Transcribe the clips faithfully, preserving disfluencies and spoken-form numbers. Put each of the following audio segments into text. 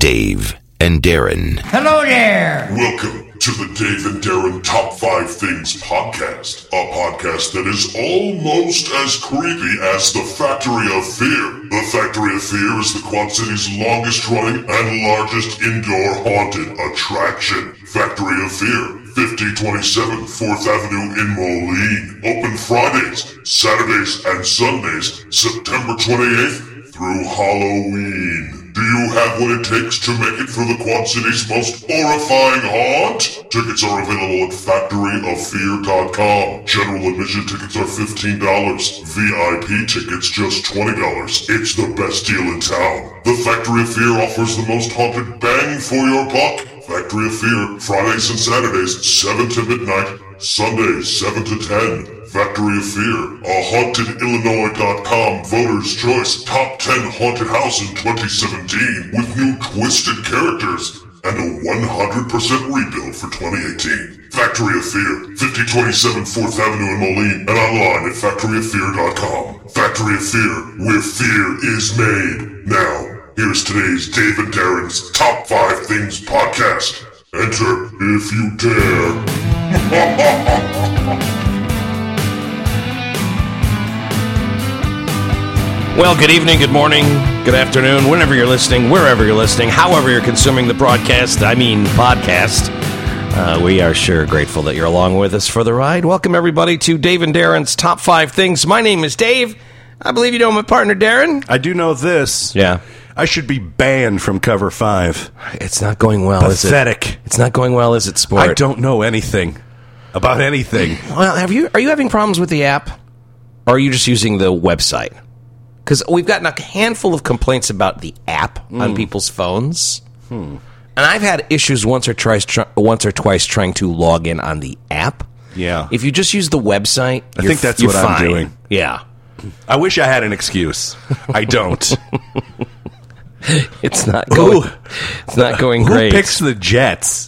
Dave and Darren. Hello there. Welcome to the Dave and Darren Top five Things podcast, a podcast that is almost as creepy as the Factory of Fear. The Factory of Fear is the Quad City's longest running and largest indoor haunted attraction. Factory of Fear, fifty twenty-seven fourth Avenue in Moline. Open Fridays, Saturdays, and Sundays, September twenty-eighth through Halloween. Do you have what it takes to make it through the Quad City's most horrifying haunt? Tickets are available at factory of fear dot com. General admission tickets are fifteen dollars. V I P tickets just twenty dollars. It's the best deal in town. The Factory of Fear offers the most haunted bang for your buck. Factory of Fear, Fridays and Saturdays, seven to midnight. Sundays, seven to ten. Factory of Fear, a haunted illinois dot com Voters' Choice Top ten Haunted House in twenty seventeen with new twisted characters and a one hundred percent rebuild for twenty eighteen. Factory of Fear, fifty twenty-seven fourth Avenue in Moline and online at factory of fear dot com. Factory of Fear, where fear is made. Now, here's today's Dave and Darren's Top five Things podcast. Enter if you dare. Well, good evening, good morning, good afternoon, whenever you're listening, wherever you're listening, however you're consuming the broadcast, I mean podcast. Uh, we are sure grateful that you're along with us for the ride. Welcome, everybody, to Dave and Darren's Top five Things. My name is Dave. I believe you know my partner, Darren. I do know this. Yeah. I should be banned from Cover five. It's not going well, Pathetic. is it? It's not going well, is it, Sport? I don't know anything about anything. Well, have you? Are you having problems with the app? Or are you just using the website? Because we've gotten a handful of complaints about the app mm. on people's phones. Hmm. And I've had issues once or twice, tr- once or twice trying to log in on the app. Yeah. If you just use the website, I you're, think that's you're what fine. I'm doing. Yeah. I wish I had an excuse. I don't. It's not going. Ooh. It's not going Who great. Who picks the Jets?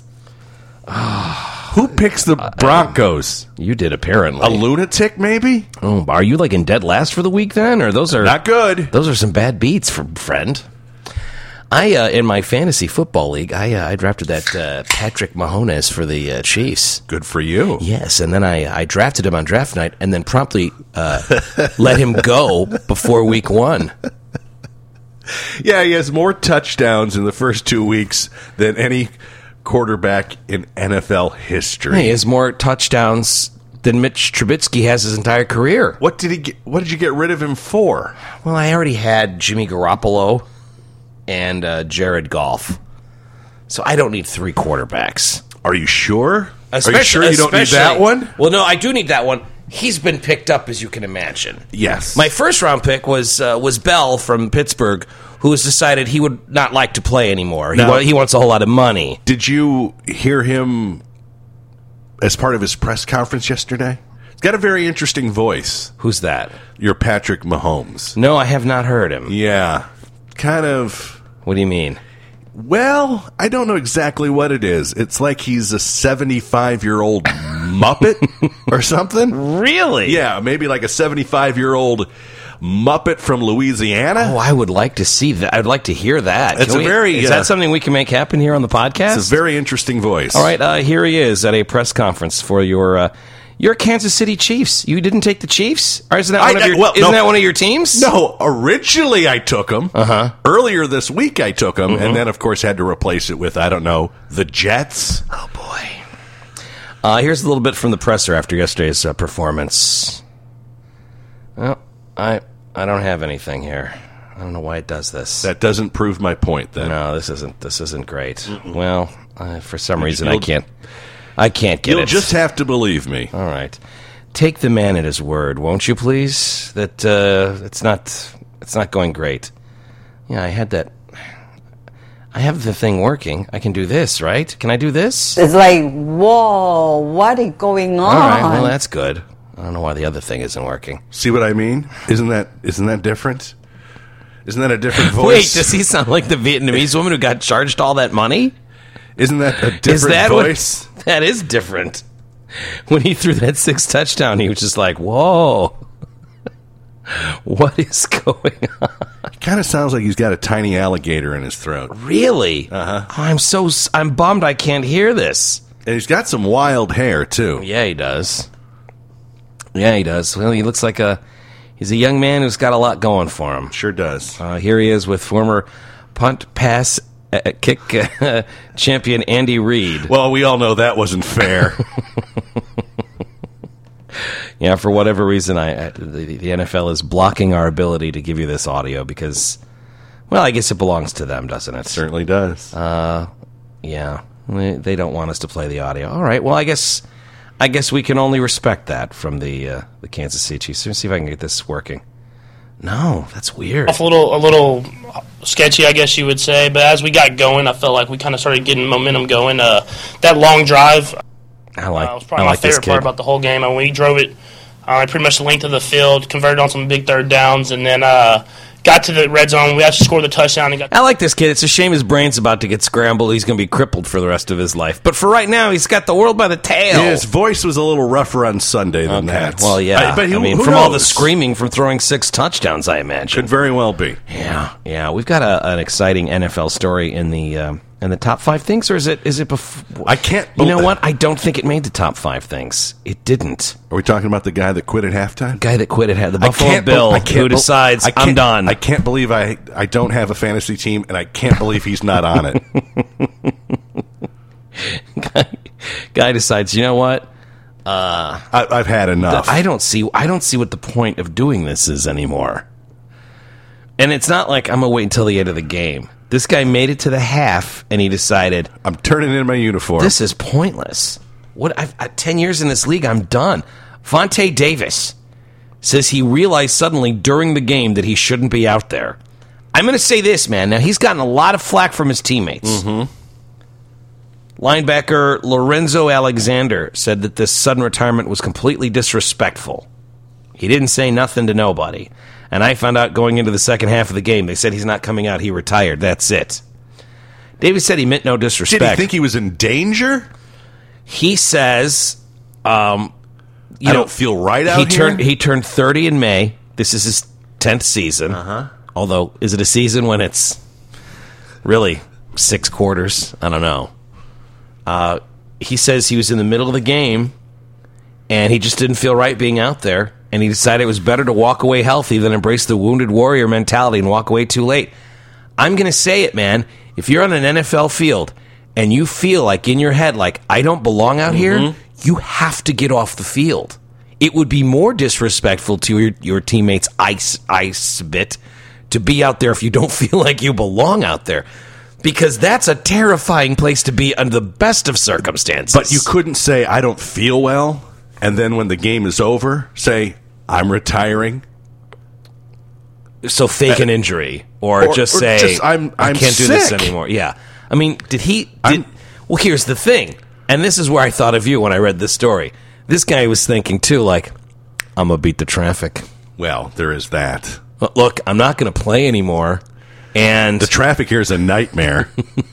Who picks the Broncos? Uh, you did, apparently. A lunatic, maybe? Oh, are you like in dead last for the week then, or those are not good? Those are some bad beats, for friend. I uh, in my fantasy football league, I uh, I drafted that uh, Patrick Mahomes for the uh, Chiefs. Good for you. Yes, and then I, I drafted him on draft night, and then promptly uh, let him go before week one. Yeah, he has more touchdowns in the first two weeks than any quarterback in N F L history. He has more touchdowns than Mitch Trubisky has his entire career. What did he get, what did you get rid of him for? Well, I already had Jimmy Garoppolo and uh, Jared Goff, so I don't need three quarterbacks. Are you sure? Especially, Are you sure you don't need that one? Well, no, I do need that one. He's been picked up, as you can imagine. Yes. My first round pick was uh, was Bell from Pittsburgh, who has decided he would not like to play anymore. He, now, wa- he wants a whole lot of money. Did you hear him as part of his press conference yesterday? He's got a very interesting voice. Who's that? You're Patrick Mahomes. No, I have not heard him. Yeah. Kind of. What do you mean? Well, I don't know exactly what it is. It's like he's a seventy-five-year-old Muppet or something. Really? Yeah, maybe like a seventy-five-year-old Muppet from Louisiana. Oh, I would like to see that. I'd like to hear that. It's Can a we, very. Is uh, that something we can make happen here on the podcast? It's a very interesting voice. All right, uh, here he is at a press conference for your uh, your Kansas City Chiefs. You didn't take the Chiefs? Or isn't that one, I, of, your, well, isn't no. that one of your teams? No, originally I took them. Uh-huh. Earlier this week I took them, Mm-hmm. and then, of course, had to replace it with, I don't know, the Jets. Oh, boy. Uh, here's a little bit from the presser after yesterday's uh, performance. Well, I I don't have anything here. I don't know why it does this. That doesn't prove my point, then. No, this isn't this isn't great. Mm-mm. Well, uh, for some reason I You'll- can't I can't get You'll it. just have to believe me. All right. Take the man at his word, won't you, please? That uh, it's not it's not going great. Yeah, I had that. I have the thing working. I can do this, right? Can I do this? It's like, whoa, what is going on? All right, well, that's good. I don't know why the other thing isn't working. See what I mean? Isn't that isn't that different? Isn't that a different voice? Wait, does he sound like the Vietnamese woman who got charged all that money? Isn't that a different Is that voice? What, that is different. When he threw that sixth touchdown, he was just like, whoa. What is going on? It kind of sounds like he's got a tiny alligator in his throat. Really? Uh-huh. Oh, I'm so s- I'm bummed I can't hear this. And he's got some wild hair, too. Yeah, he does. Yeah, he does. Well, he looks like a he's a young man who's got a lot going for him. Sure does. Uh, here he is with former punt pass uh, kick uh, champion Andy Reid. Well, we all know that wasn't fair. Yeah, for whatever reason, I, I the, the N F L is blocking our ability to give you this audio because, well, I guess it belongs to them, doesn't it? Certainly does. Uh, yeah, they, they don't want us to play the audio. All right, well, I guess I guess we can only respect that from the uh, the Kansas City Chiefs. Let me see if I can get this working. No, that's weird. A little, a little sketchy, I guess you would say. But as we got going, I felt like we kind of started getting momentum going. Uh, that long drive. I like. Uh, it was probably I my like this favorite kid. part about the whole game. And we drove it uh, pretty much the length of the field, converted on some big third downs, and then uh, got to the red zone. We actually scored the touchdown. And got I like this kid. It's a shame his brain's about to get scrambled. He's going to be crippled for the rest of his life. But for right now, he's got the world by the tail. His voice was a little rougher on Sunday than Okay. that. Well, yeah. I, but who, I mean, who from all the knows? screaming from throwing six touchdowns, I imagine. Could very well be. Yeah, yeah. We've got a, an exciting N F L story in the um, in the top five things, or is it is it before? I can't. You know bel- what? I don't think it made the top five things. It didn't. Are we talking about the guy that quit at halftime? Guy that quit it had the I Buffalo can't be- Bill I can't who bel- decides I can't- I'm done. I can't believe I I don't have a fantasy team, and I can't believe he's not on it. guy, guy decides. You know what? I, I've had enough. I don't see. I don't see what the point of doing this is anymore. And it's not like I'm gonna wait until the end of the game. This guy made it to the half, and he decided I'm turning in my uniform. this is pointless. What? I've, I, Ten years in this league, I'm done. Vontae Davis says he realized suddenly during the game that he shouldn't be out there. I'm going to say this, man. Now, he's gotten a lot of flack from his teammates. Mm-hmm. Linebacker Lorenzo Alexander said that this sudden retirement was completely disrespectful. He didn't say nothing to nobody. And I found out going into the second half of the game, they said he's not coming out. He retired. That's it. Davis said he meant no disrespect. Did he think he was in danger? He says, um, you I know, don't feel right out he here. turned he turned thirty in May. This is his tenth season. Uh-huh. Although, is it a season when it's really six quarters? I don't know. Uh, he says he was in the middle of the game, and he just didn't feel right being out there, and he decided it was better to walk away healthy than embrace the wounded warrior mentality and walk away too late. I'm going to say it, man. If you're on an N F L field and you feel like in your head, like, I don't belong out Mm-hmm. here, you have to get off the field. It would be more disrespectful to your, your teammates' ice, ice bit to be out there if you don't feel like you belong out there. Because that's a terrifying place to be under the best of circumstances. But you couldn't say, I don't feel well, and then when the game is over, say, I'm retiring. So fake an injury, or, or- just or say, just, I'm- I I'm can't do this sick. anymore. Yeah. I mean, did he... Did, I'm- well, here's the thing. And this is where I thought of you when I read this story. This guy was thinking, too, like, I'm going to beat the traffic. Well, there is that. Look, I'm not going to play anymore. And The traffic here is a nightmare.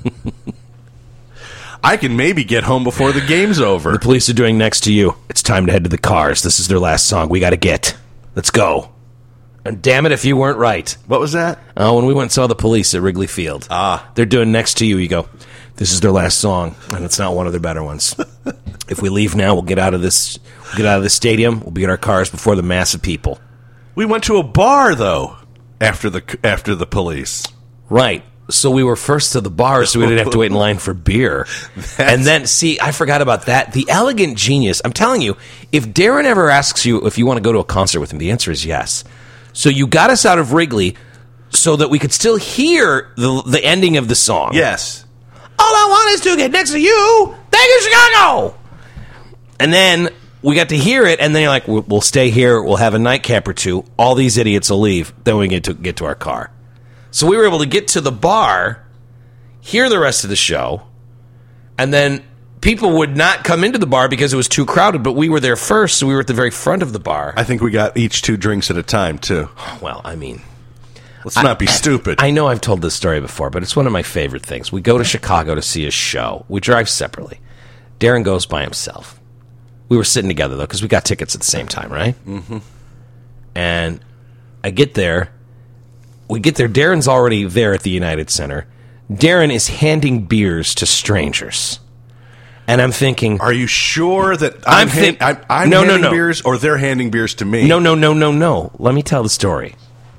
I can maybe get home before the game's over. the police are doing next to you. It's time to head to the cars. This is their last song. We got to get. Let's go. And damn it if you weren't right. What was that? Oh, when we went and saw the police at Wrigley Field. Ah. They're doing next to you. You go, this is their last song, and it's not one of their better ones. If we leave now, we'll get out of this we'll get out of this stadium. We'll be in our cars before the mass of people. We went to a bar, though, after the after the police. Right. So we were first to the bar, so we didn't have to wait in line for beer. And then, see, I forgot about that. The elegant genius. I'm telling you, if Darren ever asks you if you want to go to a concert with him, the answer is yes. So you got us out of Wrigley so that we could still hear the the ending of the song. Yes. All I want is to get next to you. Thank you, Chicago. And then we got to hear it, and then you're like, we'll, we'll stay here. We'll have a nightcap or two. All these idiots will leave. Then we get to get to our car. So we were able to get to the bar, hear the rest of the show, and then people would not come into the bar because it was too crowded, but we were there first, so we were at the very front of the bar. I think we got each two drinks at a time, too. Well, I mean... Let's not be stupid. I know I've told this story before, but it's one of my favorite things. We go to Chicago to see a show. We drive separately. Darren goes by himself. We were sitting together, though, because we got tickets at the same time, right? Mm-hmm. And I get there. We get there. Darren's already there at the United Center. Darren is handing beers to strangers. And I'm thinking... Are you sure that I'm, I'm, think, hand, I'm, I'm no, handing no, no. beers or they're handing beers to me? No, no, no, no, no. Let me tell the story.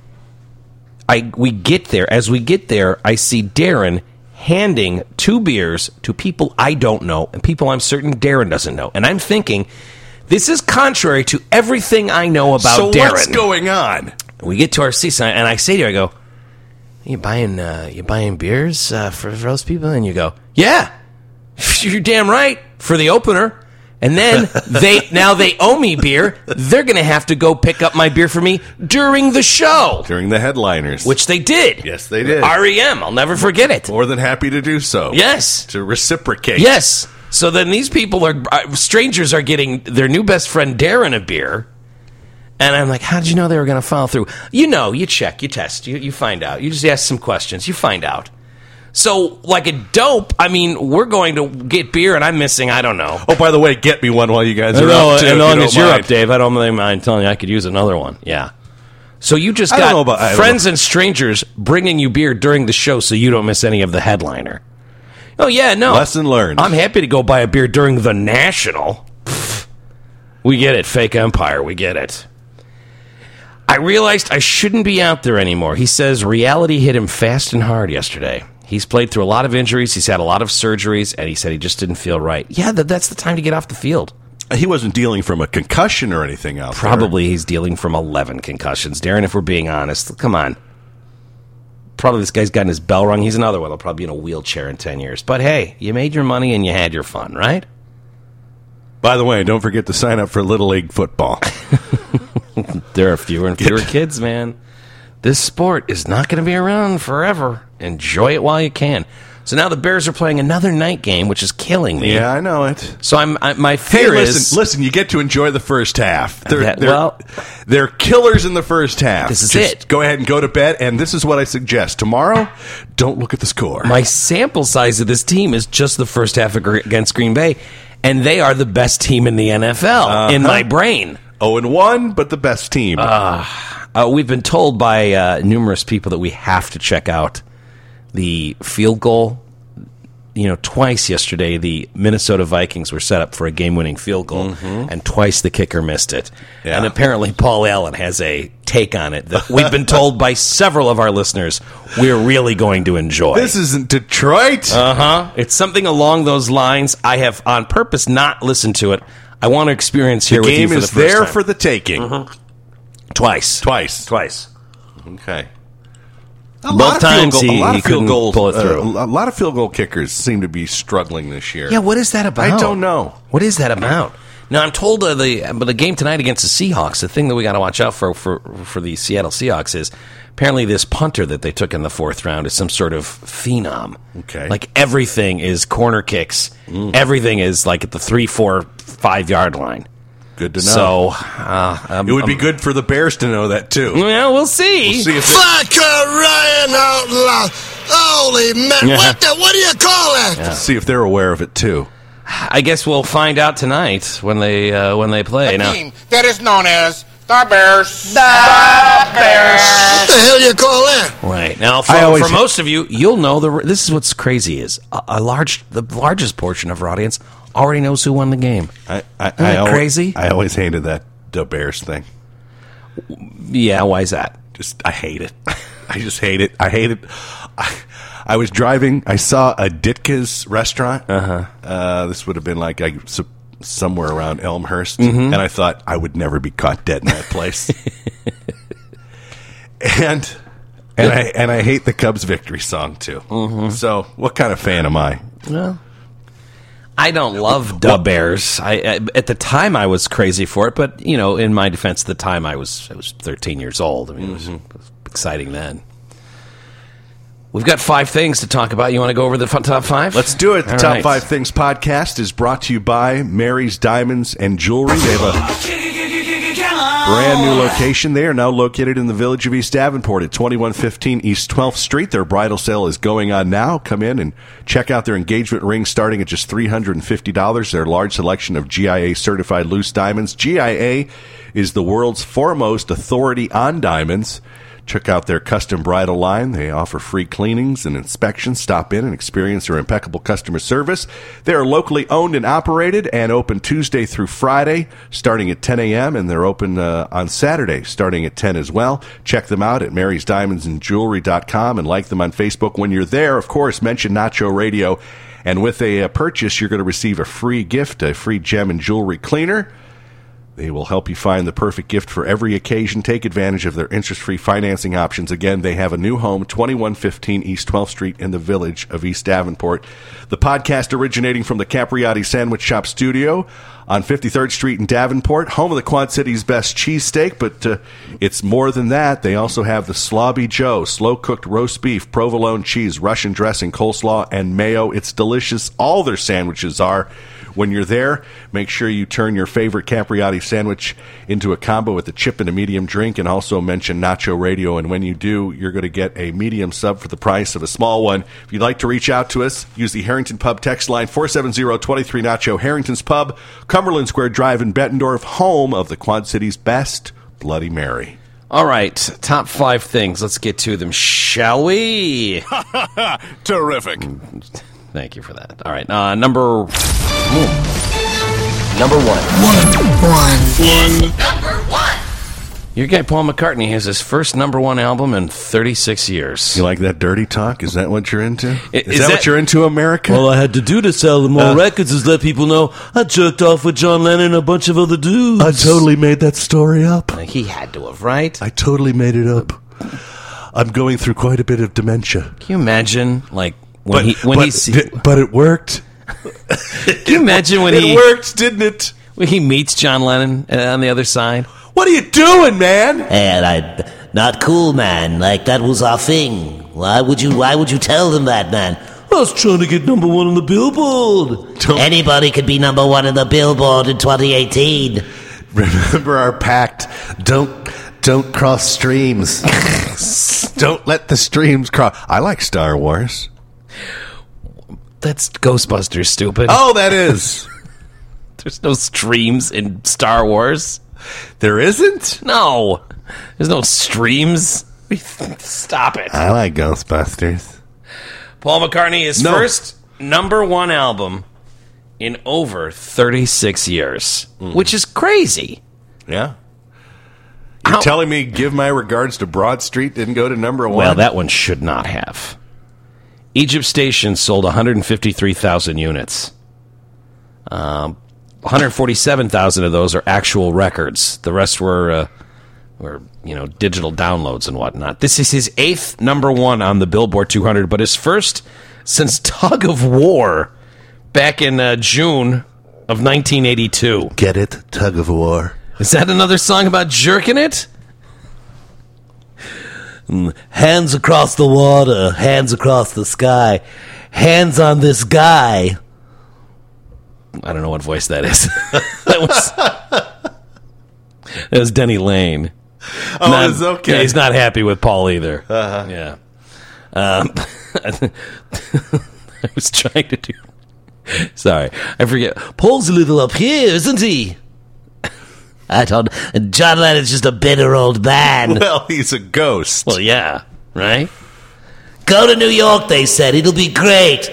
I We get there. As we get there, I see Darren handing two beers to people I don't know and people I'm certain Darren doesn't know. And I'm thinking, this is contrary to everything I know about so Darren. So what's going on? We get to our seats, and I say to you, I go, you buying uh, you buying beers uh, for, for those people? And you go, yeah, you're damn right, for the opener. And then they now they owe me beer. They're going to have to go pick up my beer for me during the show. During the headliners. Which they did. Yes, they did. R E M, I'll never forget it. More than happy to do so. Yes. To reciprocate. Yes. So then these people are, uh, strangers are getting their new best friend Darren a beer. And I'm like, how did you know they were going to follow through? You know, you check, you test, you, you find out. You just ask some questions, you find out. So, like a dope, I mean, we're going to get beer, and I'm missing, I don't know. Oh, by the way, get me one while you guys are know, up, too. As long as you're mind. up, Dave, I don't really mind telling you I could use another one. Yeah. So you just I don't got know about- I don't friends know. and strangers bringing you beer during the show so you don't miss any of the headliner. Oh, yeah, no. Lesson learned. I'm happy to go buy a beer during the National. Pfft. We get it, fake empire, we get it. I realized I shouldn't be out there anymore. He says reality hit him fast and hard yesterday. He's played through a lot of injuries. He's had a lot of surgeries, and he said he just didn't feel right. Yeah, that, that's the time to get off the field. He wasn't dealing from a concussion or anything out Probably there. he's dealing from eleven concussions. Darren, if we're being honest, come on. Probably this guy's gotten his bell rung. He's another one. He'll probably be in a wheelchair in ten years. But hey, you made your money and you had your fun, right? By the way, don't forget to sign up for Little League football. There are fewer and fewer kids, man. This sport is not going to be around forever. Enjoy it while you can. So now the Bears are playing another night game, which is killing me. Yeah, I know it. So I'm I, my Hey, fear listen, is listen, you get to enjoy the first half. They're, That- they're, well- they're killers in the first half. This is Just it. Go ahead and go to bed, and this is what I suggest. Tomorrow, don't look at the score. my sample size of this team is just the first half against Green Bay, and they are the best team in the N F L Uh-huh. in my brain. oh and one, but the best team. Uh, we've been told by uh, numerous people that we have to check out the field goal. You know, twice yesterday, the Minnesota Vikings were set up for a game-winning field goal, and twice the kicker missed it. Yeah. And apparently Paul Allen has a take on it that we've been told by several of our listeners we're really going to enjoy. This isn't Detroit. Uh-huh. It's something along those lines. I have, on purpose, not listened to it. I want to experience here the with you game for the is first there time. for the taking. Twice. Twice. Twice. Okay. A Both lot of field times goal, he- a lot he of field couldn't goals, pull it uh, through. a lot of field goal kickers seem to be struggling this year. Yeah, what is that about? I don't know. What is that about? Now, I'm told uh, the but the game tonight against the Seahawks, the thing that we got to watch out for, for for the Seattle Seahawks is apparently this punter that they took in the fourth round is some sort of phenom. Okay. Like everything is corner kicks. Everything is like at the three, four, five yard line. Good to know. So uh, um, it would be um, good for the Bears to know that, too. Well, we'll see. We'll see if it, Fuck crying out loud. Holy man. Yeah. What the, what do you call that? see if they're aware of it, too. I guess we'll find out tonight when they uh, when they play. Now, team that is known as the Bears. What the hell do you call that? right now, for, I always- for most of you, you'll know the. This is what's crazy is a, a large, the largest portion of our audience already knows who won the game. I, I, Isn't that I al- crazy? I always hated that the Bears thing. Yeah, why is that? Just I hate it. I just hate it. I hate it. I, I was driving. I saw a Ditka's restaurant. Uh-huh. Uh This would have been like I, so, somewhere around Elmhurst, Mm-hmm. and I thought I would never be caught dead in that place. and and I and I hate the Cubs victory song too. Mm-hmm. So what kind of fan am I? Well, I don't love the Bears. I, I at the time I was crazy for it, but you know, in my defense, at the time I was I was thirteen years old. I mean, it, was, it was exciting then. We've got five things to talk about. You want to go over the f- top five? Let's do it. The All Top right. Five Things podcast is brought to you by Mary's Diamonds and Jewelry. They have a Brand new location. They are now located in the village of East Davenport at twenty-one fifteen East twelfth Street. Their bridal sale is going on now. Come in and check out their engagement rings starting at just three hundred fifty dollars. Their large selection of G I A certified loose diamonds. G I A is the world's foremost authority on diamonds. Check out their custom bridal line. They offer free cleanings and inspections. Stop in and experience their impeccable customer service. They are locally owned and operated and open Tuesday through Friday starting at ten a.m. and they're open uh, on Saturday starting at ten as well. Check them out at marys diamonds and jewelry dot com and like them on Facebook. When you're there, of course, mention Nacho Radio. And with a uh, purchase, you're going to receive a free gift, a free gem and jewelry cleaner. They will help you find the perfect gift for every occasion. Take advantage of their interest-free financing options. Again, they have a new home, twenty-one fifteen East twelfth Street in the village of East Davenport. The podcast originating from the Capriotti Sandwich Shop studio on fifty-third Street in Davenport, home of the Quad City's best cheesesteak, but uh, it's more than that. They also have the Slobby Joe, slow-cooked roast beef, provolone cheese, Russian dressing, coleslaw, and mayo. It's delicious. All their sandwiches are. When you're there, make sure you turn your favorite Capriotti sandwich into a combo with a chip and a medium drink, and also mention Nacho Radio. And when you do, you're going to get a medium sub for the price of a small one. If you'd like to reach out to us, use the Harrington Pub text line four seven zero, two three Nacho. Harrington's Pub, Cumberland Square Drive in Bettendorf, home of the Quad City's best Bloody Mary. All right, top five things. Let's get to them, shall we? Terrific. Thank you for that. All right, uh, number ooh. number one. One. One. One. Number one. Your guy Paul McCartney has his first number one album in thirty-six years. You like that dirty talk? Is that what you're into? Is, Is that, that what you're into, America? All I had to do to sell more uh, records is let people know I jerked off with John Lennon and a bunch of other dudes. I totally made that story up. He had to have, right? I totally made it up. I'm going through quite a bit of dementia. Can you imagine, like, when but, he when but, he's di- but it worked. Can you imagine when it he it worked, didn't it? When he meets John Lennon uh, on the other side? What are you doing, man? And I, not cool, man. Like that was our thing. Why would you? Why would you tell them that, man? I was trying to get number one on the Billboard. Don't Anybody could be number one on the Billboard in twenty eighteen. Remember our pact. Don't don't cross streams. Don't let the streams cross. I like Star Wars. That's Ghostbusters, stupid. Oh, that is. There's no streams in Star Wars. There isn't? No. There's no streams. Stop it. I like Ghostbusters. Paul McCartney, his no. first number one album in over thirty-six years, mm. which is crazy. Yeah. You're How? telling me Give My Regards to Broad Street didn't go to number one? Well, that one should not have. Egypt Station sold one hundred fifty-three thousand units. Um, one hundred forty-seven thousand of those are actual records. The rest were, uh, were you know, digital downloads and whatnot. This is his eighth number one on the Billboard two hundred, but his first since Tug of War back in uh, June of nineteen eighty-two. Get it? Tug of War. Is that another song about jerking it? Hands across the water, hands across the sky, hands on this guy. I don't know what voice that is. that was that was Denny Lane. Oh, not, it's okay. Yeah, he's not happy with Paul either. Uh-huh. Yeah. Um, I was trying to do... Sorry, I forget. Paul's a little up here, isn't he? I don't... John Lennon's just a bitter old man. Well, he's a ghost. Well, yeah, right? Go to New York, they said. It'll be great.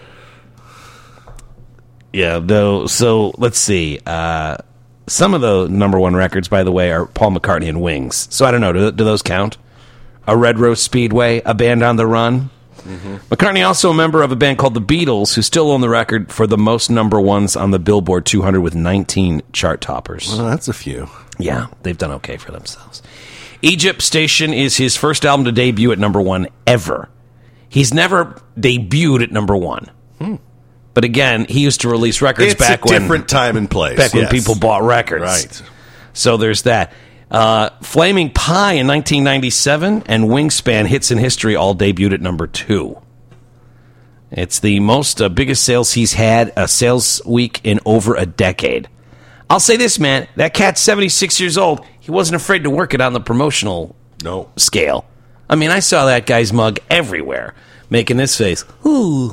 Yeah, though, so let's see. Uh, some of the number one records, by the way, are Paul McCartney and Wings. So I don't know, do, do those count? A Red Rose Speedway, A Band on the Run? Mm-hmm. McCartney also a member of a band called the Beatles, who still own the record for the most number ones on the Billboard two hundred with nineteen chart toppers. Well, that's a few. Yeah, they've done okay for themselves. Egypt Station is his first album to debut at number one ever. He's never debuted at number one. Hmm. But again, he used to release records it's back a when... different time and place. Back yes. when people bought records. Right. So there's that. Uh, Flaming Pie in nineteen ninety-seven and Wingspan Hits in History all debuted at number two. It's the most uh, biggest sales he's had a sales week in over a decade. I'll say this, man. That cat's seventy-six years old. He wasn't afraid to work it on the promotional no. scale. I mean, I saw that guy's mug everywhere, making this face. Ooh.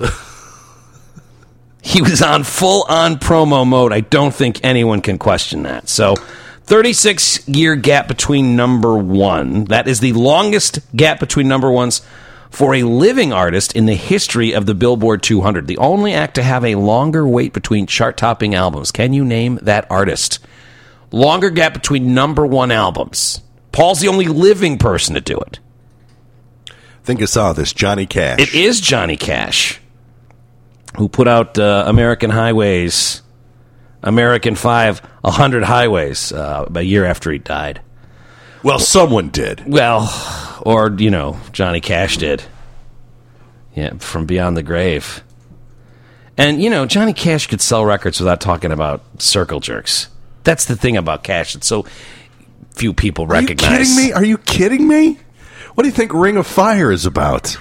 He was on full-on promo mode. I don't think anyone can question that. So, thirty-six year gap between number one. That is the longest gap between number ones for a living artist in the history of the Billboard two hundred. The only act to have a longer wait between chart-topping albums. Can you name that artist? Longer gap between number one albums. Paul's the only living person to do it. I think I saw this. Johnny Cash. It is Johnny Cash, who put out uh, American Highways, American five, one hundred Highways, uh, a year after he died. Well, someone did. Well, or, you know, Johnny Cash did. Yeah, from Beyond the Grave. And, you know, Johnny Cash could sell records without talking about circle jerks. That's the thing about Cash that so few people recognize. Are you kidding me? Are you kidding me? What do you think Ring of Fire is about?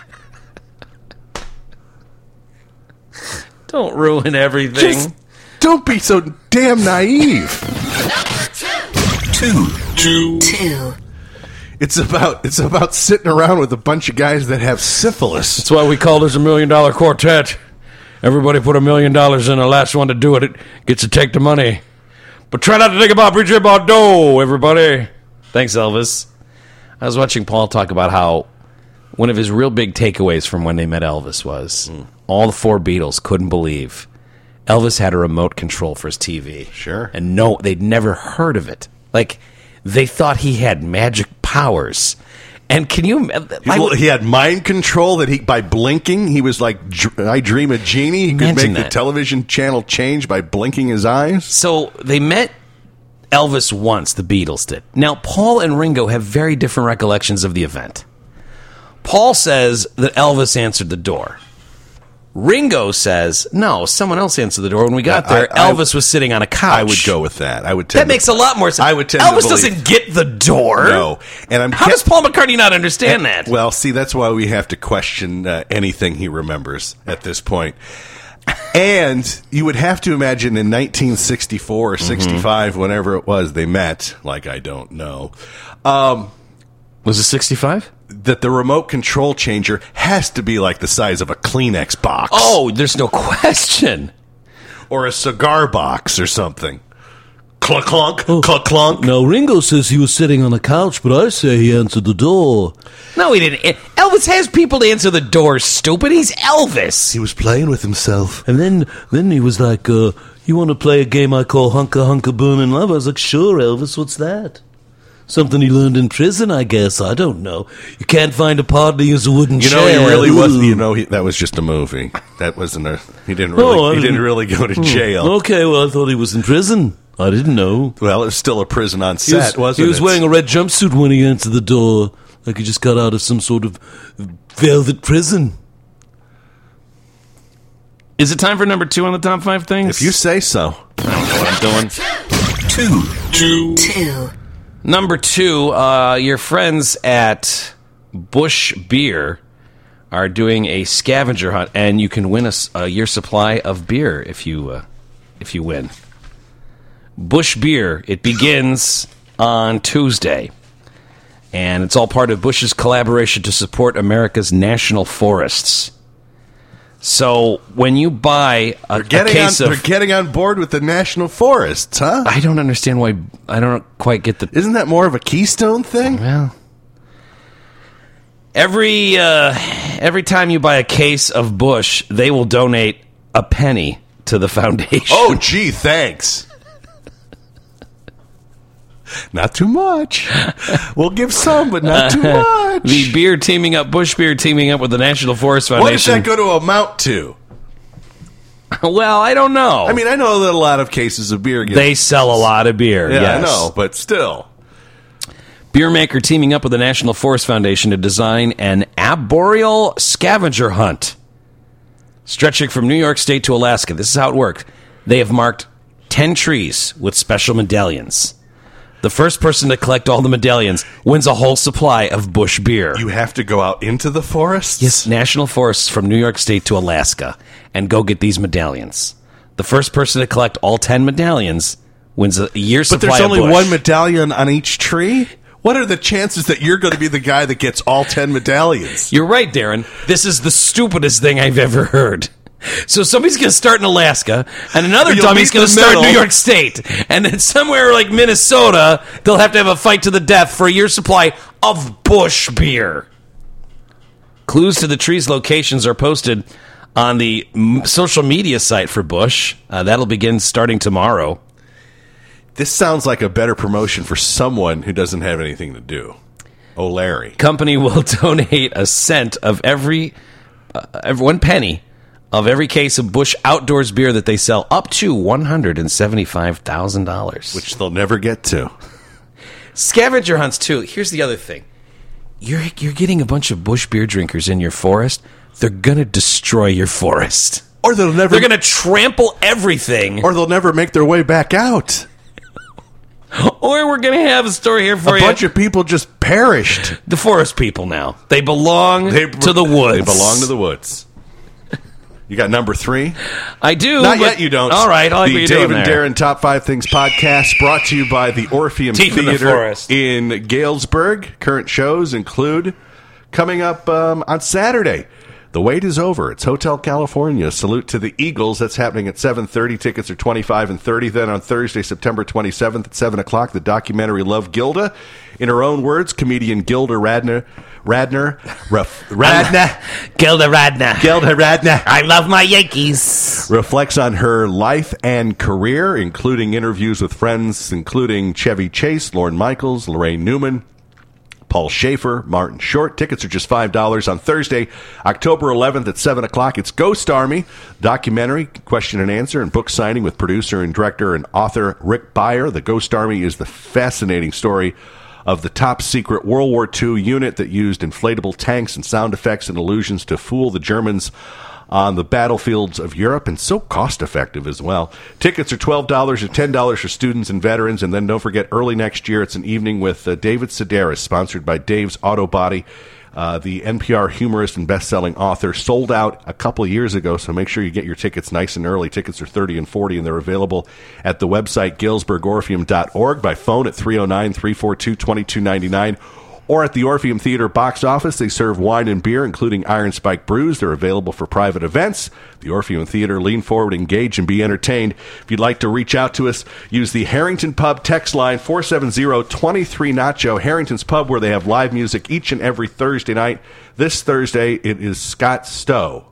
Don't ruin everything. Just don't be so damn naive. Two. Two. Two. It's about it's about sitting around with a bunch of guys that have syphilis. That's why we call this a million dollar quartet. Everybody put a million dollars in. The last one to do it, it gets to take the money. But try not to think about Brigitte Bardot, everybody. Thanks, Elvis. I was watching Paul talk about how one of his real big takeaways from when they met Elvis was mm. all the four Beatles couldn't believe Elvis had a remote control for his T V. Sure. And no, they'd never heard of it. Like, they thought he had magic powers. And can you... I, well, he had mind control that he, by blinking, he was like, I Dream a Genie. He could make that. the television channel change by blinking his eyes. So they met Elvis once, the Beatles did. Now, Paul and Ringo have very different recollections of the event. Paul says that Elvis answered the door. Ringo says, no, someone else answered the door. When we got there, I, I, Elvis was sitting on a couch. I would go with that. I would. Tend that makes to, a lot more sense. I would tend Elvis to doesn't get the door. No, and I'm. How does Paul McCartney not understand and, that? Well, see, that's why we have to question uh, anything he remembers at this point. And you would have to imagine in nineteen sixty-four or sixty-five, mm-hmm. whenever it was, they met. Like I don't know. Um, was it sixty-five? That the remote control changer has to be like the size of a Kleenex box. Oh, there's no question. Or a cigar box or something. Clunk, clunk, oh, clunk, clunk. Now, Ringo says he was sitting on a couch, but I say he answered the door. No, he didn't. Elvis has people to answer the door, stupid. He's Elvis. He was playing with himself. And then then he was like, uh, you want to play a game I call Hunka Hunka Burnin' Love? I was like, sure, Elvis, what's that? Something he learned in prison, I guess. I don't know. You can't find a partner use a wooden you chair. You know, he really wasn't. You know, he, that was just a movie. That wasn't a. He didn't really. Oh, he didn't really go to jail. Okay, well, I thought he was in prison. I didn't know. Well, it was still a prison on set, he was, wasn't it? He was it? wearing a red jumpsuit when he answered the door, like he just got out of some sort of velvet prison. Is it time for number two on the top five things? If you say so. I don't know what I'm doing. Two. Two. Two. Number two, uh, your friends at Busch Beer are doing a scavenger hunt, and you can win a, a year supply of beer if you uh, if you win. Busch Beer, it begins on Tuesday, and it's all part of Busch's collaboration to support America's national forests. So when you buy a, a case on, of... They're getting on board with the national forests, huh? I don't understand why... I don't quite get the... Isn't that more of a Keystone thing? Well... Every, uh, every time you buy a case of Busch, they will donate a penny to the foundation. Oh, gee, thanks. Not too much. We'll give some, but not too much. The beer teaming up, Busch Beer teaming up with the National Forest Foundation. What does that go to amount to? Well, I don't know. I mean, I know that a lot of cases of beer get... They sell a lot of beer, yeah, yes. I know, but still. Beer maker teaming up with the National Forest Foundation to design an arboreal scavenger hunt stretching from New York State to Alaska. This is how it worked. They have marked ten trees with special medallions. The first person to collect all the medallions wins a whole supply of Busch Beer. You have to go out into the forests? Yes, national forests from New York State to Alaska and go get these medallions. The first person to collect all ten medallions wins a year's But supply there's of only Busch. one medallion on each tree? What are the chances that you're going to be the guy that gets all ten medallions? You're right, Darren. This is the stupidest thing I've ever heard. So somebody's going to start in Alaska, and another You'll dummy's meet going to the start in middle. New York State. And then somewhere like Minnesota, they'll have to have a fight to the death for a year's supply of Busch beer. Clues to the tree's locations are posted on the m- social media site for Busch. Uh, that'll begin starting tomorrow. This sounds like a better promotion for someone who doesn't have anything to do. Oh, Larry. Company will donate a cent of every, uh, every one penny of every case of Busch Outdoors beer that they sell, up to one hundred seventy-five thousand dollars. Which they'll never get to. Scavenger hunts, too. Here's the other thing. You're, you're getting a bunch of Busch beer drinkers in your forest. They're going to destroy your forest. Or they'll never... They're going to trample everything. Or they'll never make their way back out. Or we're going to have a story here for a you. A bunch of people just perished. The forest people now. They belong they, to the woods. They belong to the woods. You got number three? I do. Not yet, you don't. All right, I like the what you're Dave doing and there. Darren Top Five Things podcast brought to you by the Orpheum Teeth in the Theater forest. in Galesburg. Current shows include coming up um, on Saturday. The wait is over. It's Hotel California. Salute to the Eagles. That's happening at seven thirty. Tickets are twenty-five and thirty. Then on Thursday, September twenty-seventh at seven o'clock, the documentary Love Gilda. In her own words, comedian Gilda Radner, Radner, Ref, Radner, Gilda Radner. Gilda Radner. I love my Yankees. Reflects on her life and career, including interviews with friends, including Chevy Chase, Lorne Michaels, Lorraine Newman, Paul Schaefer, Martin Short. Tickets are just five dollars on Thursday, October eleventh at seven o'clock. It's Ghost Army, documentary, question and answer, and book signing with producer and director and author Rick Beyer. The Ghost Army is the fascinating story of the top-secret World War Two unit that used inflatable tanks and sound effects and illusions to fool the Germans on the battlefields of Europe, and so cost-effective as well. Tickets are twelve dollars or ten dollars for students and veterans, and then don't forget, early next year, it's an evening with uh, David Sedaris, sponsored by Dave's Auto Body. Uh, the N P R humorist and best-selling author, sold out a couple of years ago, so make sure you get your tickets nice and early. Tickets are thirty and forty, and they're available at the website galesburg orpheum dot org, by phone at three oh nine, three four two, two two nine nine, or at the Orpheum Theater box office. They serve wine and beer, including Iron Spike brews. They're available for private events. The Orpheum Theater. Lean forward, engage, and be entertained. If you'd like to reach out to us, use the Harrington Pub text line, four seven zero, two three, nacho. Harrington's Pub, where they have live music each and every Thursday night. This Thursday, it is Scott Stowe.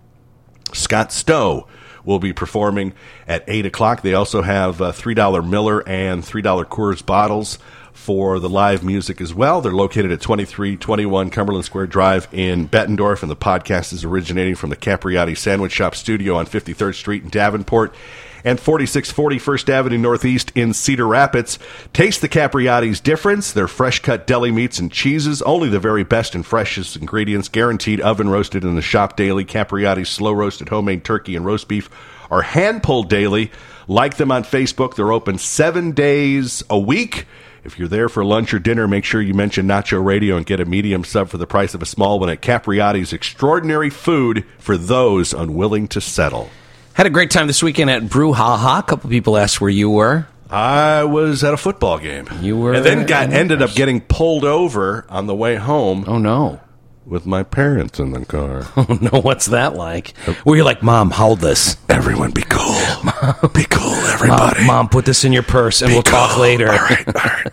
Scott Stowe will be performing at eight o'clock. They also have uh, three dollar Miller and three dollar Coors bottles for the live music as well. They're located at twenty-three twenty-one Cumberland Square Drive in Bettendorf, and the podcast is originating from the Capriati Sandwich Shop studio on fifty-third Street in Davenport and forty-six forty First Avenue Northeast in Cedar Rapids. Taste the Capriati's difference. Their fresh-cut deli meats and cheeses, only the very best and freshest ingredients, guaranteed oven-roasted in the shop daily. Capriati's slow-roasted homemade turkey and roast beef are hand-pulled daily. Like them on Facebook. They're open seven days a week. If you're there for lunch or dinner, make sure you mention Nacho Radio and get a medium sub for the price of a small one at Capriati's. Extraordinary food for those unwilling to settle. Had a great time this weekend at Brouhaha. A couple people asked where you were. I was at a football game. You were, and then got ended up getting pulled over on the way home. Oh no! With my parents in the car. Oh no! What's that like? Were you like, Mom, hold this? Everyone, be cool. Be cool, everybody. Mom, Mom, put this in your purse, and be we'll cool. talk later. All right, all right.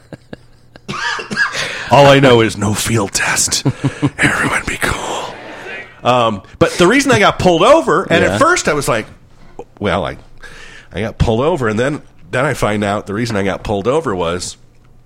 All I know is no field test. Everyone, be cool. Um, but the reason I got pulled over, and Yeah. at first I was like, well, I, I got pulled over, and then then I find out the reason I got pulled over was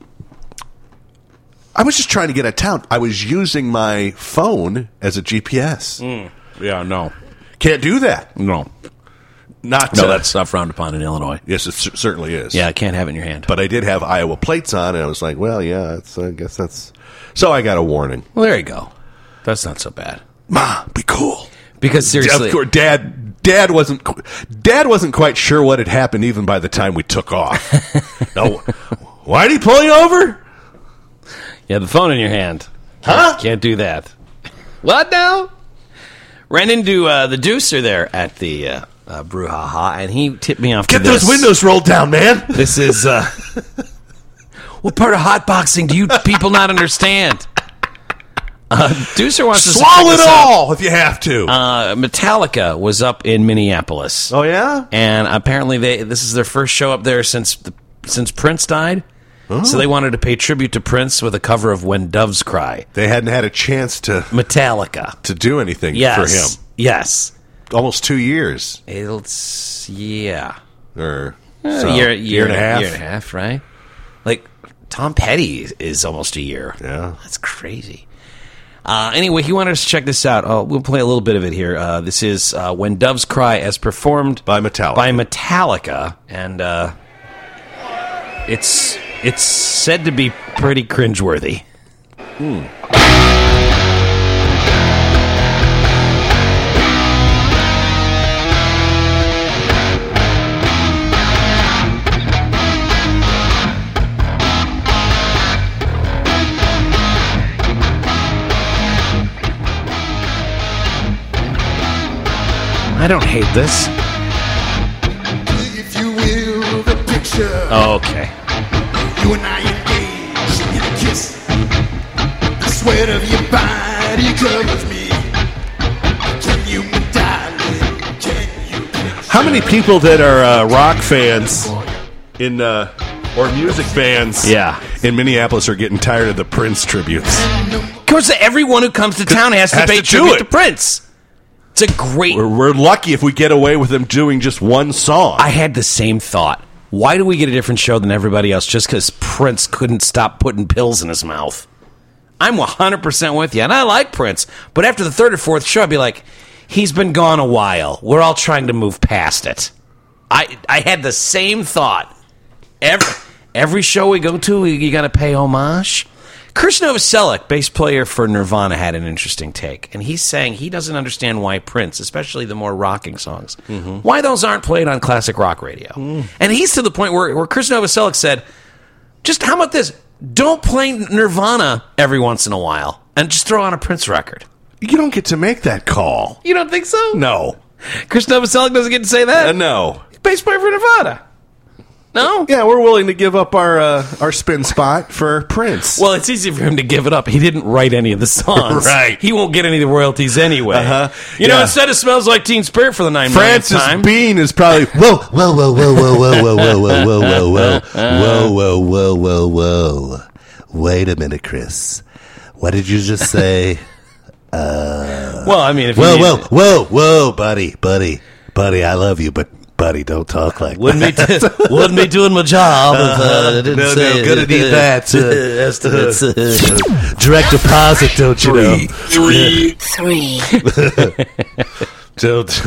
I was just trying to get out of town. I was using my phone as a G P S. Mm. Yeah, no. Can't do that. No. Not No, uh, that's not frowned upon in Illinois. Yes, it cer- certainly is. Yeah, I can't have it in your hand. But I did have Iowa plates on, and I was like, well, yeah, it's, I guess that's... So I got a warning. Well, there you go. That's not so bad. Ma, be cool. Because seriously, Of course, Dad, Dad wasn't, Dad wasn't quite sure what had happened even by the time we took off. No, why did he pull you over? you have the phone in your hand. Huh? Can't do that. What now? Ran into uh, the Deucer there at the uh, uh, brouhaha, and he tipped me off Get to those this. windows rolled down, man. This is, uh, what part of hotboxing do you people not understand? Uh, Deucer wants to swallow it all if you have to. Uh, Metallica was up in Minneapolis. Oh yeah, and apparently they this is their first show up there since the, since Prince died. Oh. So they wanted to pay tribute to Prince with a cover of "When Doves Cry." They hadn't had a chance to Metallica to do anything yes. for him. Yes, almost two years. It's yeah, or uh, so, year, year, year and a half, year and a half, right? Like Tom Petty is almost a year. Yeah, that's crazy. Uh, anyway, he wanted us to check this out. Uh, we'll play a little bit of it here. Uh, this is uh, When Doves Cry as performed by Metallica. By Metallica, and uh, it's it's said to be pretty cringeworthy. Hmm. I don't hate this. If you will, the picture. Oh, okay. You and I engaged in a kiss. The sweat of your body covers me. Can you, my darling? Can you? How many people that are uh, rock fans in uh, or music fans, yeah. in Minneapolis are getting tired of the Prince tributes? Of course, everyone who comes to town has to Has pay to do tribute it. to Prince. It's a great... We're, we're lucky if we get away with them doing just one song. I had the same thought. Why do we get a different show than everybody else just because Prince couldn't stop putting pills in his mouth? I'm one hundred percent with you, and I like Prince. But after the third or fourth show, I'd be like, he's been gone a while. We're all trying to move past it. I I had the same thought. Every, every show we go to, you got to pay homage. Chris Novoselic, bass player for Nirvana, had an interesting take. And he's saying he doesn't understand why Prince, especially the more rocking songs, mm-hmm. why those aren't played on classic rock radio. Mm. And he's to the point where, where Chris Novoselic said, just how about this? Don't play Nirvana every once in a while and just throw on a Prince record. You don't get to make that call. You don't think so? No. Chris Novoselic doesn't get to say that? Uh, no. Bass player for Nirvana. No? Yeah, we're willing to give up our uh, our spin spot for Prince. Well, it's easy for him to give it up. He didn't write any of the songs. Right. He won't get any of the royalties anyway. Uh-huh. You Yeah. know, instead of Smells Like Teen Spirit for the nine Francis millionth time. Bean is probably whoa, whoa, whoa, whoa, whoa, whoa, whoa, whoa, whoa, whoa, whoa, whoa, whoa, whoa, whoa, whoa. Wait a minute, Chris. What did you just say? Uh, well, I mean, if whoa, you whoa, whoa, whoa, buddy, buddy, buddy, I love you, but buddy, don't talk like wouldn't that. Be t- wouldn't be doing my job if uh, I didn't no, say no, gonna need that. Uh, estimates. Uh, direct deposit, don't you know? Three. Three. Don't.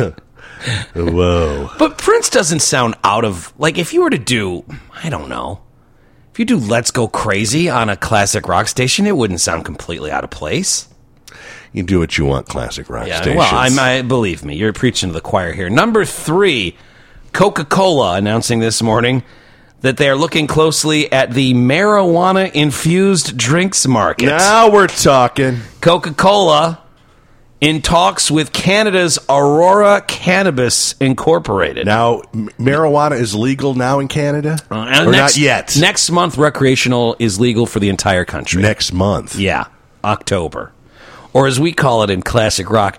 Whoa. But Prince doesn't sound out of... Like, if you were to do... I don't know. If you do Let's Go Crazy on a classic rock station, it wouldn't sound completely out of place. You do what you want, classic rock Yeah, stations. well, I'm, I believe me. You're preaching to the choir here. Number three, Coca-Cola announcing this morning that they are looking closely at the marijuana-infused drinks market. Now we're talking. Coca-Cola in talks with Canada's Aurora Cannabis Incorporated. Now, m- marijuana is legal now in Canada? Uh, or next, not yet? Next month, recreational is legal for the entire country. Next month? Yeah, October. Or as we call it in classic rock,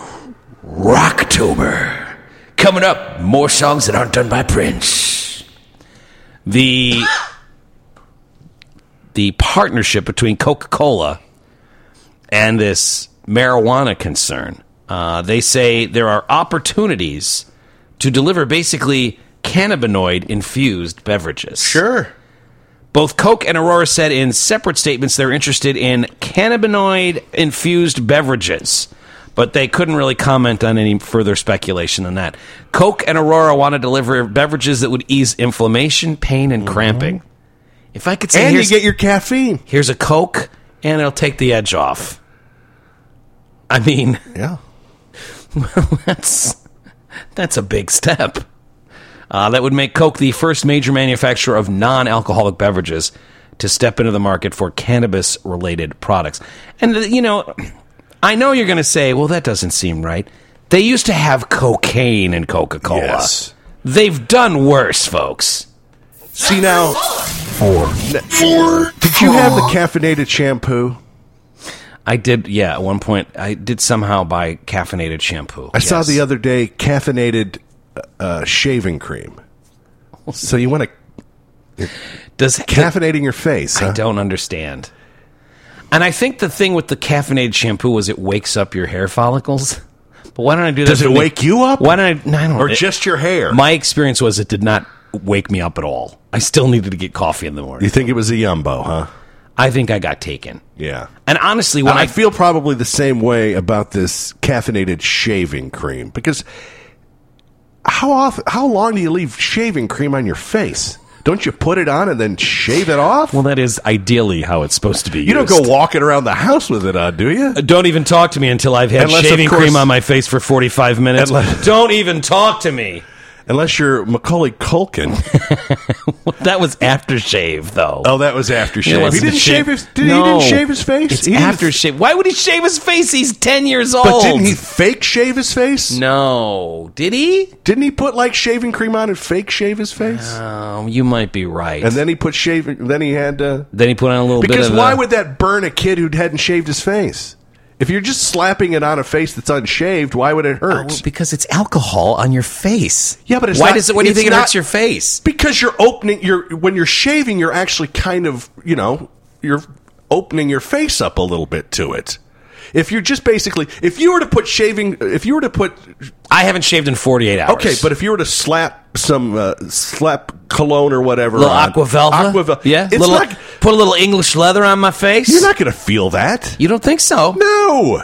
Rocktober. Coming up, more songs that aren't done by Prince. The the partnership between Coca-Cola and this marijuana concern, uh, they say there are opportunities to deliver basically cannabinoid-infused beverages. Sure. Both Coke and Aurora said in separate statements they're interested in cannabinoid-infused beverages, but they couldn't really comment on any further speculation than that. Coke and Aurora want to deliver beverages that would ease inflammation, pain, and cramping. Mm-hmm. If I could say, and you here's, get your caffeine. Here's a Coke, and it'll take the edge off. I mean, yeah, well, that's that's a big step. Uh, that would make Coke the first major manufacturer of non-alcoholic beverages to step into the market for cannabis-related products. And, you know, I know you're going to say, well, that doesn't seem right. They used to have cocaine in Coca-Cola. Yes. They've done worse, folks. See now, Four. Four. Did you have the caffeinated shampoo? I did, yeah, at one point, I did somehow buy caffeinated shampoo. I yes. saw the other day caffeinated uh, shaving cream. So you want to... Does caffeinating your face, huh? I don't understand. And I think the thing with the caffeinated shampoo was it wakes up your hair follicles. But why don't I do that? Does it wake you up? Why don't I... No, I don't, or it, just your hair? My experience was it did not wake me up at all. I still needed to get coffee in the morning. You think it was a Yumbo, huh? I think I got taken. Yeah. And honestly, when and I, I feel probably the same way about this caffeinated shaving cream, because how often, how long do you leave shaving cream on your face? Don't you put it on and then shave it off? Well, that is ideally how it's supposed to be You used. don't go walking around the house with it on, do you? Uh, Don't even talk to me until I've had Unless, of shaving course- cream on my face for forty-five minutes. Unless- Don't even talk to me. Unless you're Macaulay Culkin. That was aftershave, though. Oh, that was aftershave. It He wasn't didn't shave- shave his. Did No. he didn't shave his face? It's He didn't- aftershave. Why would he shave his face? He's ten years old. But didn't he fake shave his face? No. Did he? Didn't he put like shaving cream on and fake shave his face? Oh, you might be right. And then he put shaving. Then he had. Uh, Then he put on a little bit because of why a- would that burn a kid who hadn't shaved his face? If you're just slapping it on a face that's unshaved, why would it hurt? Oh, because it's alcohol on your face. Yeah, but it's why not, does it? Why do you it's think it not- hurts your face? Because you're opening your when you're shaving, you're actually kind of you know you're opening your face up a little bit to it. If you're just basically, if you were to put shaving, if you were to put, I haven't shaved in forty-eight hours. okay, but if you were to slap some uh, slap cologne or whatever, little on, Aquavelva, Aquavelva, yeah, it's little, not. put a little English leather on my face. You're not going to feel that. You don't think so? No.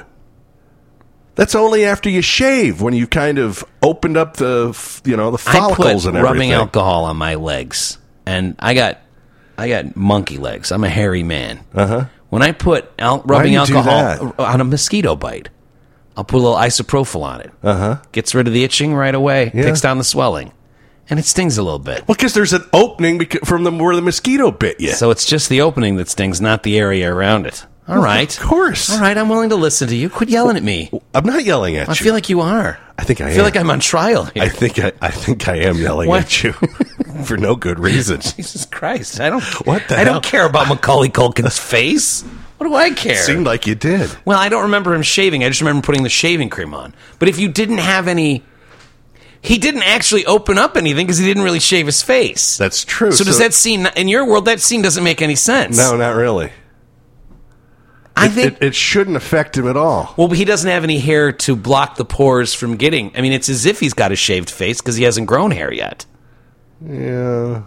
That's only after you shave, when you kind of opened up the, you know, the follicles I put and everything. rubbing alcohol on my legs, and I got, I got monkey legs. I'm a hairy man. Uh huh. When I put al- Why rubbing do you do alcohol on a mosquito bite, I'll put a little isopropyl on it. Uh huh. Gets rid of the itching right away. Yeah. Takes down the swelling, and it stings a little bit. Well, because there's an opening beca- from the, where the mosquito bit you. So it's just the opening that stings, not the area around it. All Well, right. of course. All right, I'm willing to listen to you. Quit yelling at me. I'm not yelling at I you. feel like you are. I think I, I am. feel like I'm on trial here. I think I, I think I am yelling What? at you for no good reason. Jesus Christ! I don't. What the I hell? don't care about Macaulay Culkin's face. What do I care? Seemed like you did. Well, I don't remember him shaving. I just remember putting the shaving cream on. But if you didn't have any, he didn't actually open up anything because he didn't really shave his face. That's true. So, does that scene in your world? That scene doesn't make any sense. No, not really. I it, think. it, it shouldn't affect him at all. Well, he doesn't have any hair to block the pores from getting. I mean, it's as if he's got a shaved face because he hasn't grown hair yet. Yeah.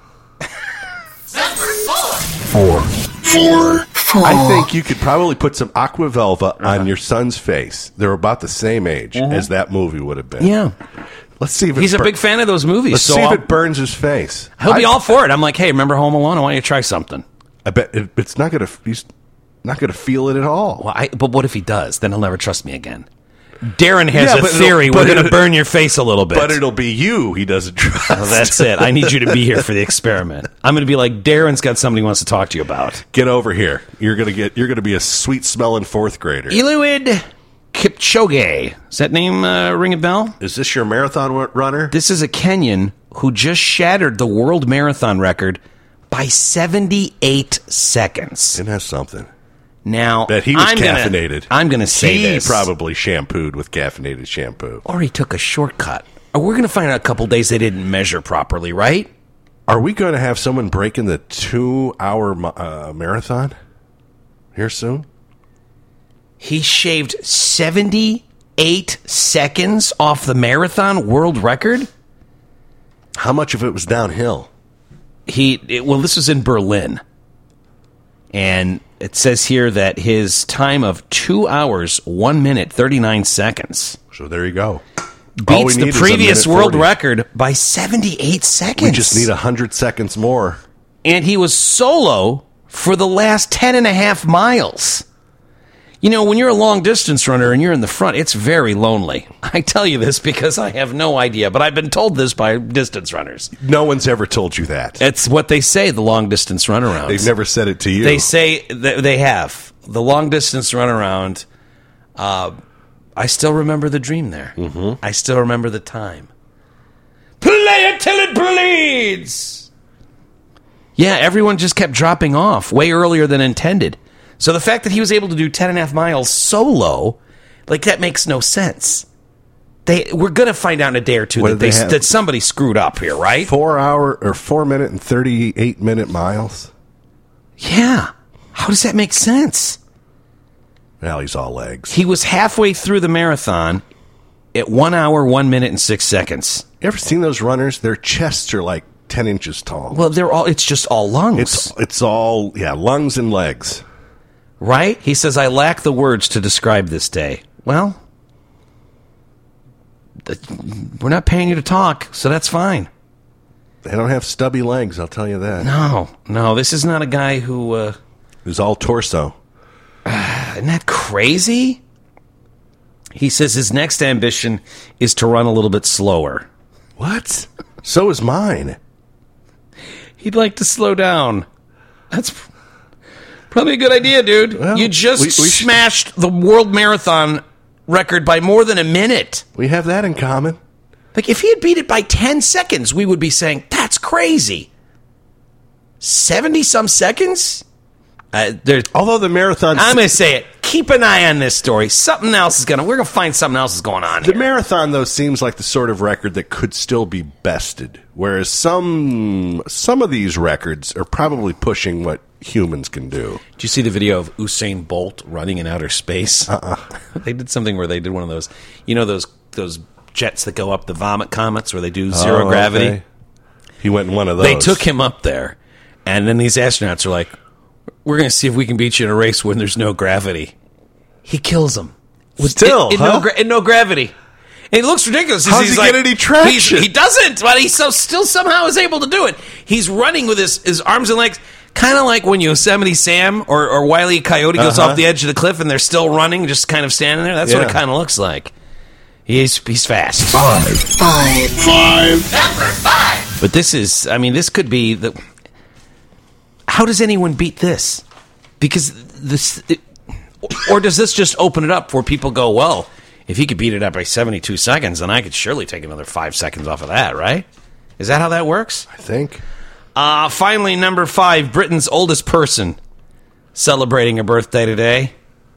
Four. Four. I think you could probably put some Aquavelva uh-huh. on your son's face. They're about the same age uh-huh. as that movie would have been. Yeah. Let's see if it he's bur- a big fan of those movies. Let's so see I'll, if it burns his face. He'll be I, all for it. I'm like, hey, remember Home Alone? I want you to try something. I bet it, it's not going to. He's not going to feel it at all. Well, I, but what if he does? Then he'll never trust me again. Darren has Yeah, a but theory. it'll- We're but going to it- burn your face a little bit. But it'll be you he doesn't trust. Oh, that's it. I need you to be here for the experiment. I'm going to be like, Darren's got something he wants to talk to you about. Get over here. You're gonna get. You're gonna be a sweet smelling fourth grader. Eliud Kipchoge. Does that name uh, ring a bell? Is this your marathon wa- runner? This is a Kenyan who just shattered the world marathon record by seventy-eight seconds. It has something. Now, That he was I'm caffeinated. Gonna, I'm going to say he this. probably shampooed with caffeinated shampoo. Or he took a shortcut. Or we're going to find out a couple days they didn't measure properly, right? Are we going to have someone breaking the two-hour uh, marathon here soon? He shaved seventy-eight seconds off the marathon world record? How much of it was downhill? He it, well, this was in Berlin. And it says here that his time of two hours, one minute, thirty-nine seconds. So there you go. Beats the previous world record by seventy-eight seconds. We just need one hundred seconds more. And he was solo for the last ten and a half miles. You know, when you're a long-distance runner and you're in the front, it's very lonely. I tell you this because I have no idea, but I've been told this by distance runners. No one's ever told you that. It's what they say, the long-distance runarounds. They've never said it to you. They say that they have. The long-distance runaround, uh, I still remember the dream there. Mm-hmm. I still remember the time. Play it till it bleeds! Yeah, everyone just kept dropping off way earlier than intended. So the fact that he was able to do ten and a half miles solo, like, that makes no sense. They We're going to find out in a day or two that, they, they that somebody screwed up here, right? Four hour or four minute and thirty-eight minute miles? Yeah. How does that make sense? Well, he's all legs. He was halfway through the marathon at one hour, one minute, and six seconds. You ever seen those runners? Their chests are like ten inches tall. Well, they're all. It's just all lungs. It's, it's all, yeah, lungs and legs. Right? He says, I lack the words to describe this day. Well, th- we're not paying you to talk, so that's fine. They don't have stubby legs, I'll tell you that. No, no, this is not a guy who... Uh, Who's all torso. Uh, isn't that crazy? He says his next ambition is to run a little bit slower. What? So is mine. He'd like to slow down. That's probably a good idea, dude. Well, you just we, we smashed should... the world marathon record by more than a minute. We have that in common. Like, if he had beat it by ten seconds, we would be saying, that's crazy. seventy-some seconds? Uh, Although the marathon... I'm going to say it. Keep an eye on this story. Something else is going to... We're going to find something else is going on The here. marathon, though, seems like the sort of record that could still be bested. Whereas some some of these records are probably pushing what humans can do. Did you see the video of Usain Bolt running in outer space? Uh-uh. They did something where they did one of those... You know those those jets that go up, the vomit comets, where they do zero oh, gravity? Okay. He went in one of those. They took him up there, and then these astronauts are like... We're going to see if we can beat you in a race when there's no gravity. He kills them. With, Still, in, in, huh? no, gra- in no gravity. And it looks ridiculous. How does he's he like, get any traction? He doesn't, but he so, still somehow is able to do it. He's running with his, his arms and legs, kind of like when Yosemite Sam or, or Wile E. Coyote goes Uh-huh. off the edge of the cliff and they're still running, just kind of standing there. That's Yeah. what it kind of looks like. He's he's fast. Five. Five. Five. Number five. But this is, I mean, this could be the... How does anyone beat this? Because this, it, or does this just open it up where people go, well, if he could beat it up by seventy-two seconds, then I could surely take another five seconds off of that, right? Is that how that works? I think. Uh, finally, number five, Britain's oldest person celebrating her birthday today.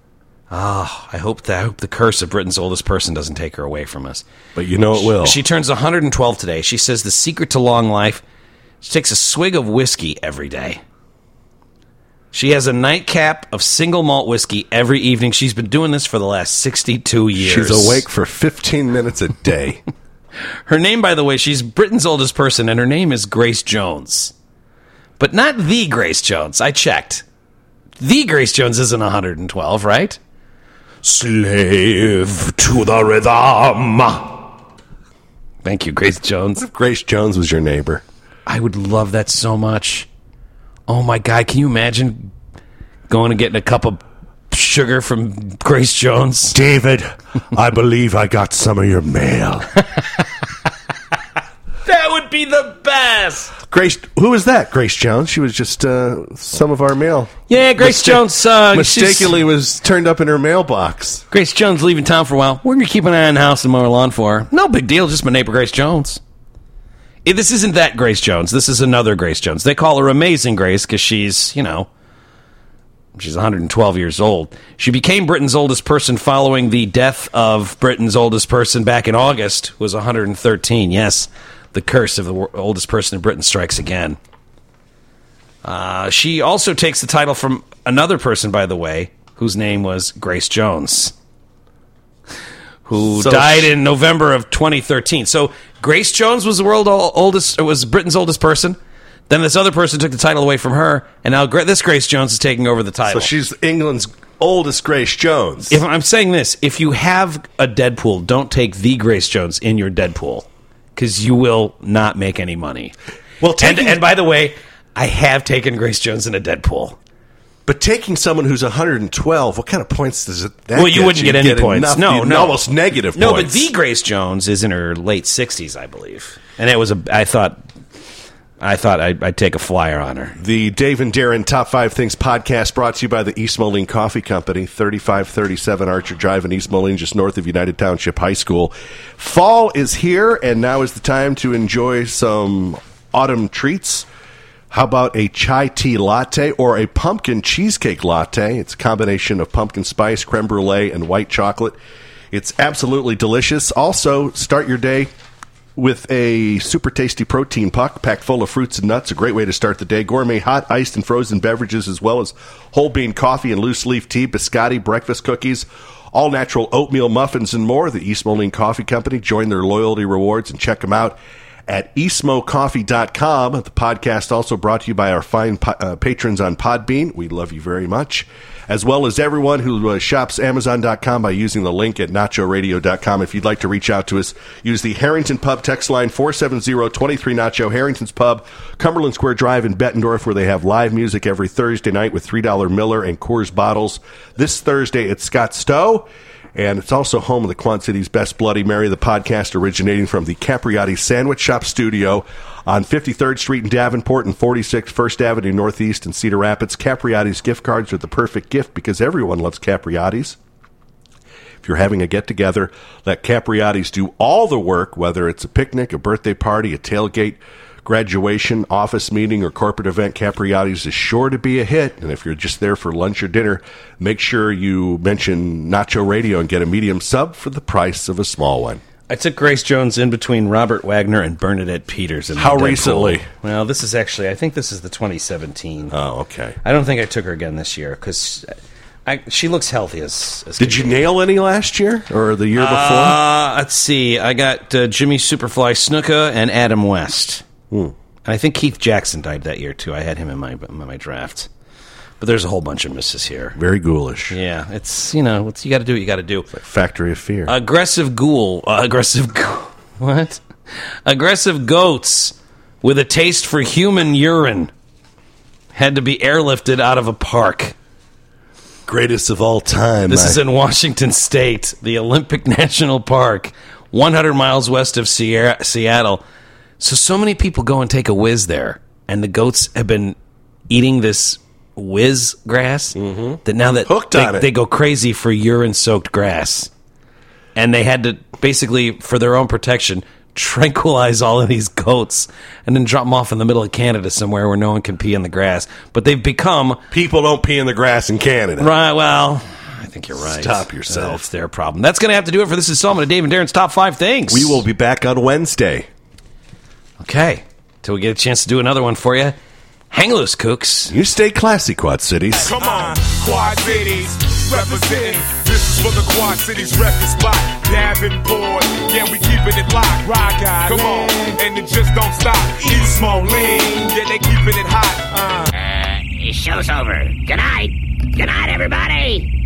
Oh, I hope that I hope the curse of Britain's oldest person doesn't take her away from us. But you know it will. She, she turns one hundred twelve today. She says the secret to long life, she takes a swig of whiskey every day. She has a nightcap of single malt whiskey every evening. She's been doing this for the last sixty-two years. She's awake for fifteen minutes a day. Her name, by the way, she's Britain's oldest person, and her name is Grace Jones. But not the Grace Jones. I checked. The Grace Jones isn't one hundred twelve, right? Slave to the rhythm. Thank you, Grace Jones. What if Grace Jones was your neighbor? I would love that so much. Oh, my God. Can you imagine going and getting a cup of sugar from Grace Jones? David, I believe I got some of your mail. That would be the best. Grace, who was that? Grace Jones. She was just uh, some of our mail. Yeah, Grace Mista- Jones. Uh, mistakenly was turned up in her mailbox. Grace Jones leaving town for a while. We're going to keep an eye on the house and mow her lawn for her. No big deal. Just my neighbor, Grace Jones. Eh, This isn't that Grace Jones. This is another Grace Jones. They call her Amazing Grace because she's, you know, she's one hundred twelve years old. She became Britain's oldest person following the death of Britain's oldest person back in August, who was one hundred thirteen. Yes, the curse of the wor- oldest person in Britain strikes again. Uh, she also takes the title from another person, by the way, whose name was Grace Jones, who So died she- in November of twenty thirteen. So Grace Jones was the world oldest, was Britain's oldest person. Then this other person took the title away from her, and now Gra- this Grace Jones is taking over the title. So she's England's oldest Grace Jones. If I'm saying this, if you have a Deadpool, don't take the Grace Jones in your Deadpool, because you will not make any money. Well, and, taking, and by the way, I have taken Grace Jones in a Deadpool. but taking someone who's one hundred twelve, what kind of points does it? That Well, you get wouldn't get any points. enough- No, no. almost negative No, points. but the Grace Jones is in her late sixties, I believe, and it was a. I thought I thought I'd, I'd take a flyer on her. The Dave and Darren Top five Things podcast brought to you by the East Moline Coffee Company, thirty-five thirty-seven Archer Drive in East Moline, just north of United Township High School. Fall is here, and now is the time to enjoy some autumn treats. How about a chai tea latte or a pumpkin cheesecake latte? It's a combination of pumpkin spice, creme brulee, and white chocolate. It's absolutely delicious. Also, start your day with a super tasty protein puck packed full of fruits and nuts. A great way to start the day. Gourmet hot, iced, and frozen beverages, as well as whole bean coffee and loose leaf tea, biscotti, breakfast cookies, all natural oatmeal muffins, and more. The East Moline Coffee Company. Join their loyalty rewards and check them out at east mo coffee dot com. The podcast also brought to you by our fine po- uh, patrons on Podbean. We love you very much. As well as everyone who uh, shops amazon dot com by using the link at nacho radio dot com. If you'd like to reach out to us, use the Harrington Pub text line four seven zero, two three, nacho. Harrington's Pub, Cumberland Square Drive in Bettendorf, where they have live music every Thursday night with three dollar Miller and Coors bottles. This Thursday at Scott Stowe. And it's also home of the Quad City's Best Bloody Mary, the podcast originating from the Capriati Sandwich Shop studio on fifty-third Street in Davenport and forty-sixth First Avenue Northeast in Cedar Rapids. Capriati's gift cards are the perfect gift because everyone loves Capriati's. If you're having a get-together, let Capriati's do all the work, whether it's a picnic, a birthday party, a tailgate, graduation, office meeting, or corporate event. Capriati's is sure to be a hit. And if you're just there for lunch or dinner, make sure you mention Nacho Radio and get a medium sub for the price of a small one. I took Grace Jones in between Robert Wagner and Bernadette Peters. In How Deadpool. recently? Well, this is actually, I think this is the twenty seventeen. Oh, okay. I don't think I took her again this year because she looks healthy as, as Did you nail any last year or the year before? Uh, let's see. I got uh, Jimmy Superfly Snuka and Adam West. Hmm. And I think Keith Jackson died that year, too. I had him in my in my draft. But there's a whole bunch of misses here. Very ghoulish. Yeah, it's, you know, it's, you got to do what you got to do. It's like Factory of Fear. Aggressive ghoul. Uh, aggressive ghoul. What? Aggressive goats with a taste for human urine had to be airlifted out of a park. Greatest of all time. This I... is in Washington State, the Olympic National Park, one hundred miles west of Sierra, Seattle. So, so many people go and take a whiz there, and the goats have been eating this whiz grass mm-hmm. that now that Hooked they, on it. they go crazy for urine-soaked grass. And they had to basically, for their own protection, tranquilize all of these goats and then drop them off in the middle of Canada somewhere where no one can pee in the grass. But they've become... People don't pee in the grass in Canada. Right, well... I think you're right. Stop yourself. Uh, it's their problem. That's going to have to do it for this installment of Dave and Darren's Top five Things. We will be back on Wednesday. Okay. Till we get a chance to do another one for you. Hang loose, kooks. You stay classy, Quad Cities. Come on, Quad Cities, representing. This is for the Quad Cities record spot. Davenport, yeah, we keeping it locked. Rock out, come on, and it just don't stop. East Moline, yeah, they keeping it hot. Uh, uh show's over. Good night. Good night, everybody.